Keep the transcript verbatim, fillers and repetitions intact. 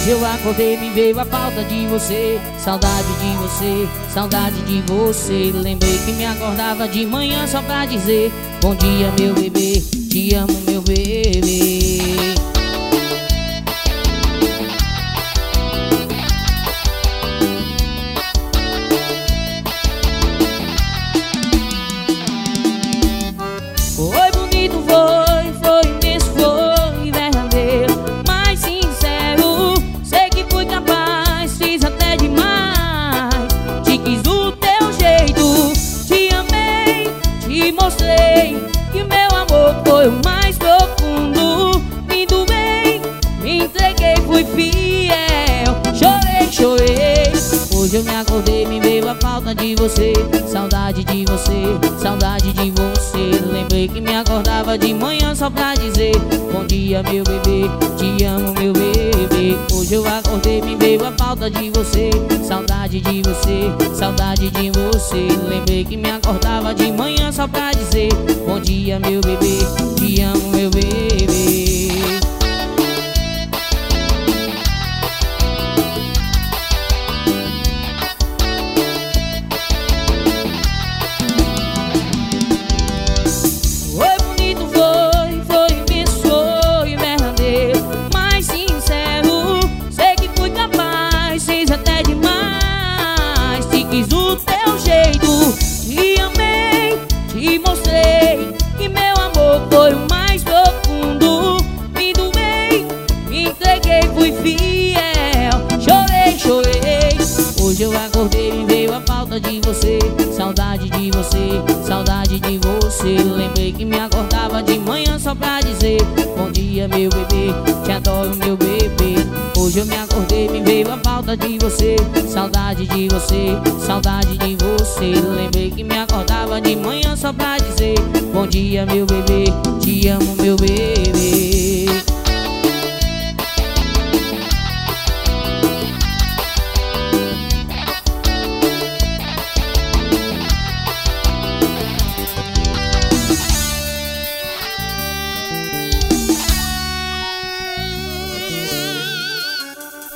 Hoje eu acordei, me veio a falta de você. Saudade de você, saudade de você. Lembrei que me acordava de manhã só pra dizer: bom dia, meu bebê, te amo, meu bebê. Foi bonito, foi, foi imenso, foi verdadeiro, mais sincero. Sei que fui capaz, fiz até demais. Te quis do teu jeito, te amei, te mostrei que meu amor foi o mais profundo. Me doei, me entreguei, fui fiel. Chorei, chorei. Hoje eu me acordei, me veio a falta de você. Saudade de você, saudade de você. Lembrei que me acordava de manhã só pra dizer: bom dia, meu bebê, te amo, meu bebê. Hoje eu acordei, me veio a falta de você. Saudade de você, saudade de você. Lembrei que me acordava de manhã só pra dizer: bom dia, meu bebê, te amo, meu bebê. Te mostrei que meu amor foi o mais profundo. Me doei, me entreguei, fui fiel. Chorei, chorei. Hoje eu acordei, me veio a falta de você. Saudade de você, saudade de você. Lembrei que me acordava de manhã só pra dizer: bom dia, meu bebê, te adoro, meu bebê. Hoje eu me acordei, me veio a falta de você. Saudade de você, saudade de você. Lembrei que me acordava de manhã só pra dizer: bom dia, meu bebê, te amo, meu bebê.